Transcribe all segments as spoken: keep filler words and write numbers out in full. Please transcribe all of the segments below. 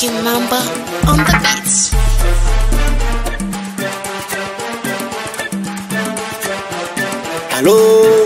King Mamba on the beats. Hello,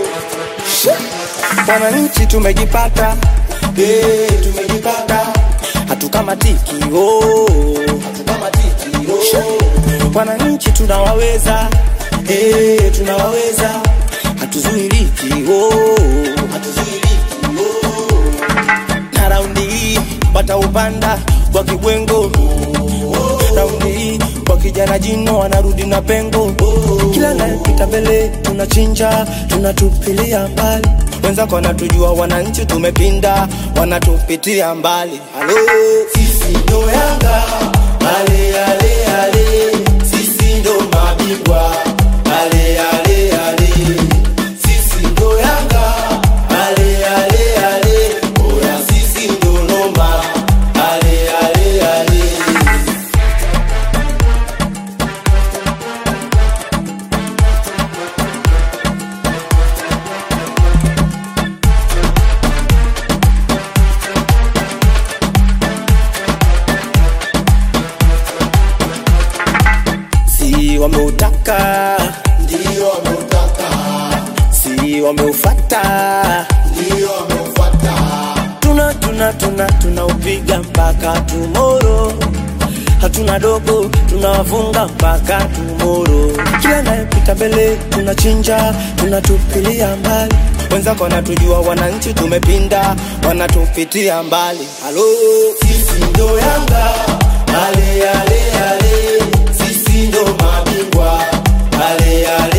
wananchi tumejipata, eh, tumejipata, hatukamatiki, oh, hatukamatiki, oh, wananchi tunawaweza, eh, tunawaweza, hatuzuiliki, oh, hatuzuiliki, oh, na raundi hii wataupanda kwa kibwengo, raundi hii kwa kijana jino wanarudi na pengo, kila anayepita mbele tunachinja, tunatupilia mbali, wenzako wanatujua, wananchi tumepinda, wanatupitia mbali. Halo, sisi ndo Yanga, ale ale ale, sisi ndo mabingwa, ale ale ale, sisi ndo Yanga, ale ale ale, oya sisi ndo noma, ale ale ale. Si wameutaka, ndio wameutaka, si wameufata, ndio wameufata, tuna tuna tuna tunaupiga mpaka tomorrow, hatuna dogo tunawafunga mpaka tomorrow, kila anayepita mbele tunachinja, tunatupilia mbali, wenzako wanatujua, wananchi tumepinda, wanatupitia mbali. Halo, sisi ndo Yanga, ale ale ale, sisi ndo mabingwa, ale ale